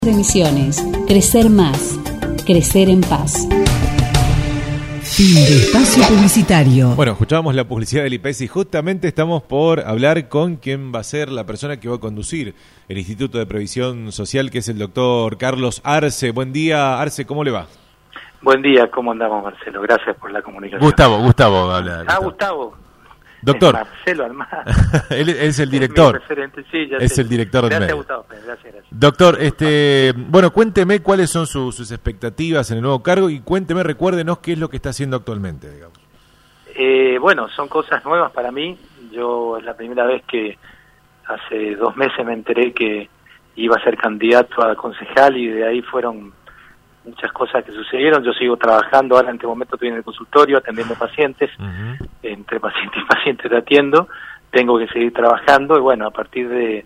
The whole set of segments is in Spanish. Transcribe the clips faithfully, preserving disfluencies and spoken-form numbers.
de Misiones. Crecer más. Crecer en paz. Fin de espacio publicitario. Bueno, escuchábamos la publicidad del I P E S y justamente estamos por hablar con quien va a ser la persona que va a conducir el Instituto de Previsión Social, que es el doctor Carlos Arce. Buen día, Arce, ¿cómo le va? Buen día, ¿cómo andamos, Marcelo? Gracias por la comunicación. Gustavo, Gustavo habla. Ah, Gustavo. Doctor. Es Marcelo Almaz. Él es el director. Es, sí, ya es sé. el director del medio. Gustavo. Gracias, gracias. Doctor, este, bueno, cuénteme cuáles son su, sus expectativas en el nuevo cargo y cuénteme, recuérdenos qué es lo que está haciendo actualmente, digamos. Eh, bueno, son cosas nuevas para mí. Yo es la primera vez que hace dos meses me enteré que iba a ser candidato a concejal y de ahí fueron muchas cosas que sucedieron. Yo sigo trabajando, ahora en este momento estoy en el consultorio atendiendo pacientes, uh-huh. Entre paciente y paciente te atiendo, tengo que seguir trabajando y bueno, a partir de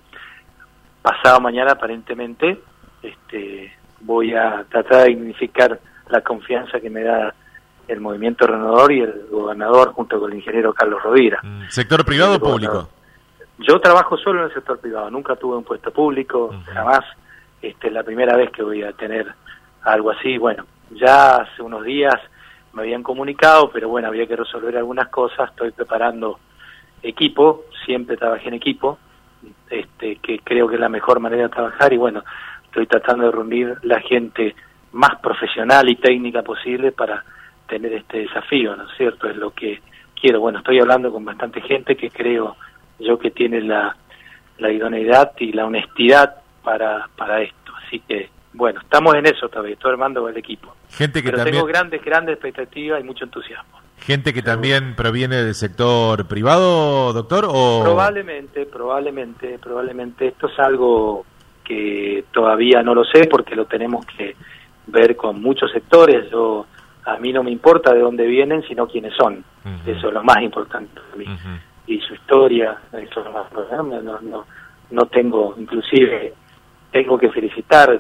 pasado mañana aparentemente este, voy a tratar de dignificar la confianza que me da el Movimiento Renovador y el gobernador junto con el ingeniero Carlos Rovira. ¿Sector privado o público? Yo trabajo solo en el sector privado, nunca tuve un puesto público, uh-huh. jamás. Este, es la primera vez que voy a tener algo así. Bueno, ya hace unos días me habían comunicado, pero bueno, había que resolver algunas cosas. Estoy preparando equipo, siempre trabajé en equipo, este, que creo que es la mejor manera de trabajar y bueno, estoy tratando de reunir la gente más profesional y técnica posible para tener este desafío, ¿no es cierto? Es lo que quiero. Bueno, estoy hablando con bastante gente que creo yo que tiene la, la idoneidad y la honestidad para, para esto, así que bueno, estamos en eso todavía, estoy armando el equipo. Gente que Pero también... tengo grandes, grandes expectativas y mucho entusiasmo. ¿Gente que también proviene del sector privado, doctor? O... Probablemente, probablemente, probablemente. Esto es algo que todavía no lo sé porque lo tenemos que ver con muchos sectores. Yo, a mí no me importa de dónde vienen, sino quiénes son. Uh-huh. Eso es lo más importante para mí. Uh-huh. Y su historia, eso es lo más importante. No, no, no tengo, inclusive, tengo que felicitar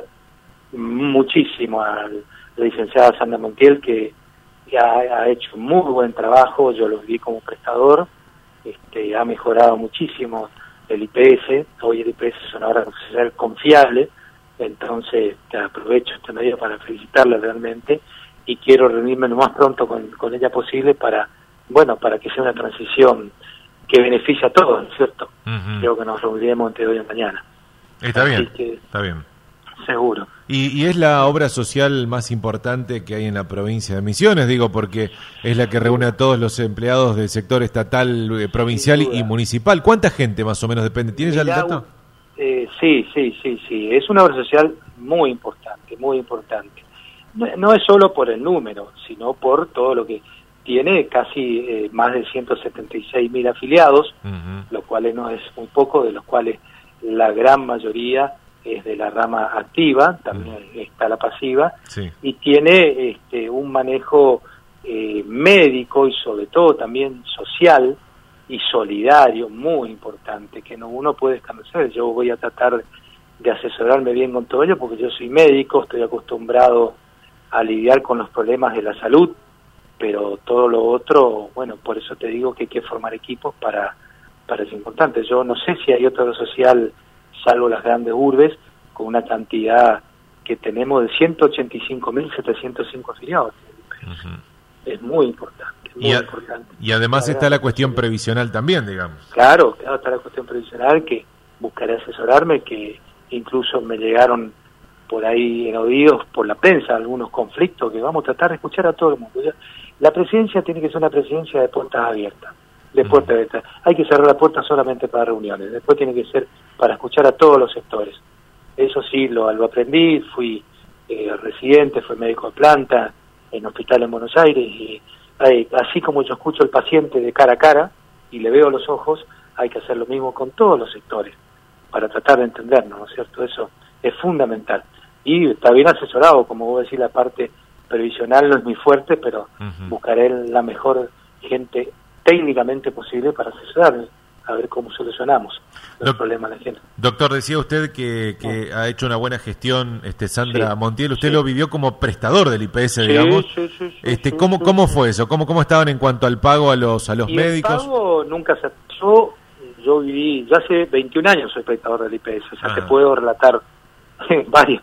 muchísimo a la licenciada Sandra Montiel que, que ha, ha hecho muy buen trabajo. Yo lo vi como prestador, este, ha mejorado muchísimo el I P S. Hoy el I P S es una obra social confiable, entonces te aprovecho este medio para felicitarla realmente y quiero reunirme lo más pronto con, con ella posible para, bueno, para que sea una transición que beneficie a todos, ¿no es cierto? Uh-huh. Creo que nos reuniremos entre hoy y mañana. Está Así bien, que, está bien. Seguro. Y, y es la obra social más importante que hay en la provincia de Misiones, digo, porque es la que reúne a todos los empleados del sector estatal, eh, provincial y municipal. ¿Cuánta gente más o menos depende? ¿Tiene ya el dato? Eh, sí, sí, sí, sí. Es una obra social muy importante, muy importante. No, no es solo por el número, sino por todo lo que tiene, casi eh, más de ciento setenta y seis mil afiliados, uh-huh. Lo cual no es muy poco, de los cuales la gran mayoría es de la rama activa, también mm. está la pasiva, sí. Y tiene este, un manejo eh, médico y sobre todo también social y solidario muy importante, que no uno puede establecer. Yo voy a tratar de asesorarme bien con todo ello, porque yo soy médico, estoy acostumbrado a lidiar con los problemas de la salud, pero todo lo otro, bueno, por eso te digo que hay que formar equipos para, para eso importante. Yo no sé si hay otra obra social salvo las grandes urbes, con una cantidad que tenemos de ciento ochenta y cinco mil setecientos cinco afiliados. Uh-huh. Es muy importante, muy y a, importante. Y además está la cuestión previsional también, digamos. Claro, claro, está la cuestión previsional, que buscaré asesorarme, que incluso me llegaron por ahí en oídos, por la prensa, algunos conflictos, que vamos a tratar de escuchar a todo el mundo. La presidencia tiene que ser una presidencia de puertas abiertas. de puerta abierta. Hay que cerrar la puerta solamente para reuniones, después tiene que ser para escuchar a todos los sectores. Eso sí, lo, lo aprendí, fui eh, residente, fui médico de planta en hospital en Buenos Aires, y eh, así como yo escucho al paciente de cara a cara y le veo los ojos, hay que hacer lo mismo con todos los sectores, para tratar de entendernos, ¿no es cierto? Eso es fundamental. Y está bien asesorado, como vos decís, la parte previsional no es muy fuerte, pero uh-huh. buscaré la mejor gente técnicamente posible para asesorar, a ver cómo solucionamos los Doc, problemas de la gente. Doctor, decía usted que, que sí. ha hecho una buena gestión este Sandra sí, Montiel, usted sí. lo vivió como prestador del I P S, sí, digamos. Sí, sí, sí, este, sí, ¿Cómo, sí, cómo sí. fue eso? ¿Cómo, ¿Cómo estaban en cuanto al pago a los a los y médicos? El pago nunca se pasó. Yo viví, yo hace veintiún años soy prestador del I P S, o sea, Ajá. te puedo relatar varios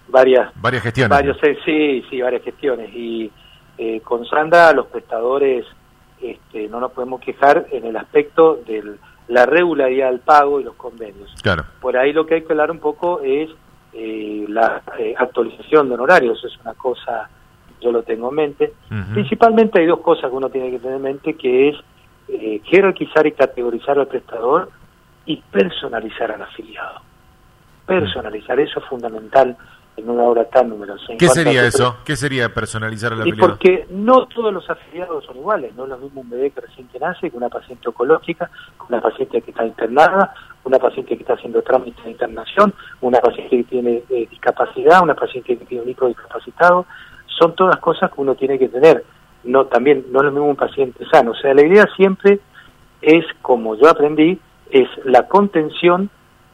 varias varias gestiones. Varios, sí, sí, varias gestiones. Y eh, con Sandra los prestadores este, no nos podemos quejar en el aspecto de la regularidad del pago y los convenios. Claro. Por ahí lo que hay que hablar un poco es eh, la eh, actualización de honorarios. Es una cosa, yo lo tengo en mente. Uh-huh. Principalmente hay dos cosas que uno tiene que tener en mente, que es eh, jerarquizar y categorizar al prestador y personalizar al afiliado. Personalizar, uh-huh. Eso es fundamental en una obra tan numerosa. ¿Qué sería eso? ¿Qué sería personalizar al afiliado? Y porque no todos los afiliados son iguales, no es lo mismo un bebé que recién que nace, que una paciente oncológica, una paciente que está internada, una paciente que está haciendo trámites de internación, una paciente que tiene eh, discapacidad, una paciente que tiene un hijo discapacitado. Son todas cosas que uno tiene que tener. No, también no es lo mismo un paciente sano. O sea, la idea siempre es, como yo aprendí, es la contención,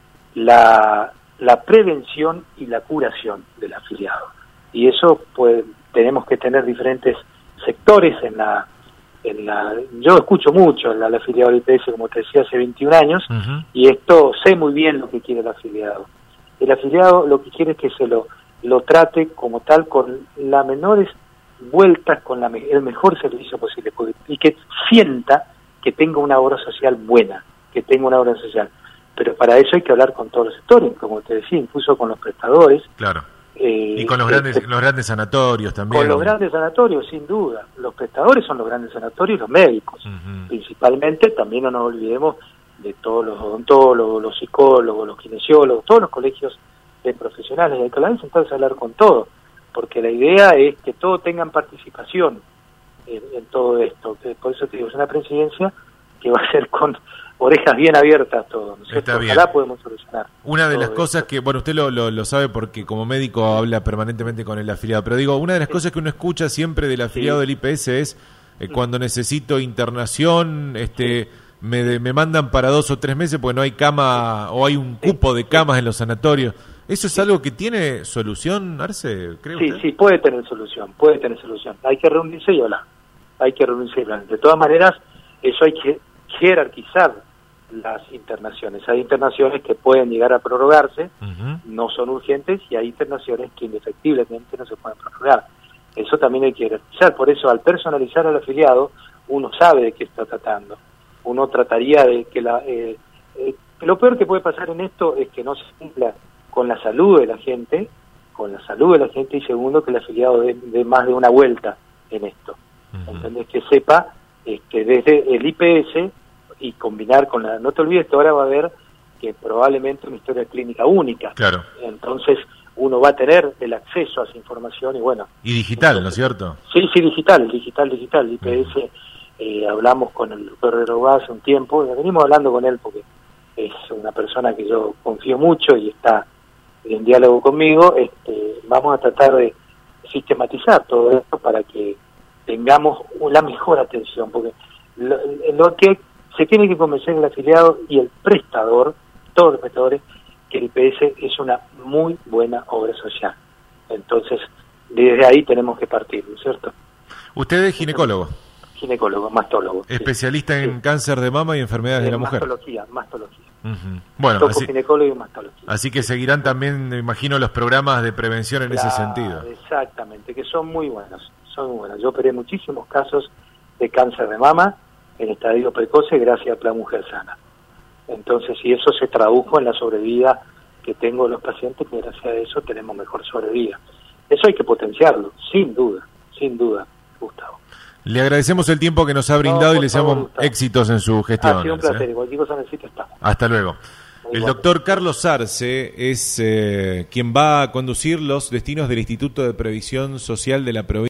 la la prevención y la curación del afiliado. Y eso, pues, tenemos que tener diferentes sectores en la... en la yo escucho mucho al, al afiliado del I P S, como te decía, hace veintiún años, uh-huh. Y esto sé muy bien lo que quiere el afiliado. El afiliado lo que quiere es que se lo, lo trate como tal, con las menores vueltas, con la, el mejor servicio posible, y que sienta que tenga una obra social buena, que tenga una obra social. Pero para eso hay que hablar con todos los sectores, como te decía, incluso con los prestadores. Claro. Eh, y con los grandes eh, los grandes sanatorios también. Con los grandes sanatorios, sin duda. Los prestadores son los grandes sanatorios y los médicos. Uh-huh. Principalmente, también no nos olvidemos de todos los odontólogos, los psicólogos, los kinesiólogos, todos los colegios de profesionales. Hay que hablar, sentarse a hablar con todos, porque la idea es que todos tengan participación en, en todo esto. Por eso te digo, es una presidencia que va a ser con orejas bien abiertas todo, ¿no es cierto? Ojalá podemos solucionar. Una de las cosas esto. que, bueno, usted lo, lo, lo sabe porque como médico habla permanentemente con el afiliado, pero digo, una de las sí. cosas que uno escucha siempre del afiliado sí. del I P S es eh, cuando necesito internación, este sí. me, me mandan para dos o tres meses porque no hay cama o hay un cupo de camas en los sanatorios. ¿Eso es sí. algo que tiene solución, Arce? ¿Cree sí, usted? sí, puede tener solución, puede tener solución. Hay que reunirse y hablar, hay que reunirse y hablar. De todas maneras, eso hay que jerarquizar las internaciones. Hay internaciones que pueden llegar a prorrogarse, uh-huh. no son urgentes, y hay internaciones que indefectiblemente no se pueden prorrogar. Eso también hay que jerarquizar. Por eso, al personalizar al afiliado, uno sabe de qué está tratando. Uno trataría de que la... Eh, eh, lo peor que puede pasar en esto es que no se cumpla con la salud de la gente, con la salud de la gente, y segundo, que el afiliado dé, dé más de una vuelta en esto. Uh-huh. ¿Entendés? Que sepa eh, que desde el I P S y combinar con la... No te olvides que ahora va a haber que probablemente una historia clínica única. Claro. Entonces uno va a tener el acceso a esa información y bueno... Y digital, entonces, ¿no es cierto? Sí, sí, digital, digital, digital. I P S, uh-huh. eh, hablamos con el doctor Herrera hace un tiempo, venimos hablando con él porque es una persona que yo confío mucho y está en diálogo conmigo. Este, vamos a tratar de sistematizar todo esto para que tengamos la mejor atención, porque lo, lo que se tiene que convencer el afiliado y el prestador, todos los prestadores, que el I P S es una muy buena obra social. Entonces, desde ahí tenemos que partir, ¿no es cierto? ¿Usted es ginecólogo? Ginecólogo, mastólogo. Especialista sí. en sí. cáncer de mama y enfermedades de la mujer. Mastología, mastología. Uh-huh. Bueno, Toco así, ginecólogo y mastología. Así que seguirán también, me imagino, los programas de prevención en claro, ese sentido. Exactamente, que son muy buenos, son muy buenos. Yo operé muchísimos casos de cáncer de mama en estadio precoce gracias a Plan Mujer Sana. Entonces, y eso se tradujo en la sobrevida que tengo los pacientes, que gracias a eso tenemos mejor sobrevida. Eso hay que potenciarlo, sin duda, sin duda, Gustavo. Le agradecemos el tiempo que nos ha brindado no, y le deseamos éxitos en su gestión. Ha sido un placer, ¿eh? Cualquier cosa necesita está. Hasta luego. El doctor Carlos Arce es eh, quien va a conducir los destinos del Instituto de Previsión Social de la provincia.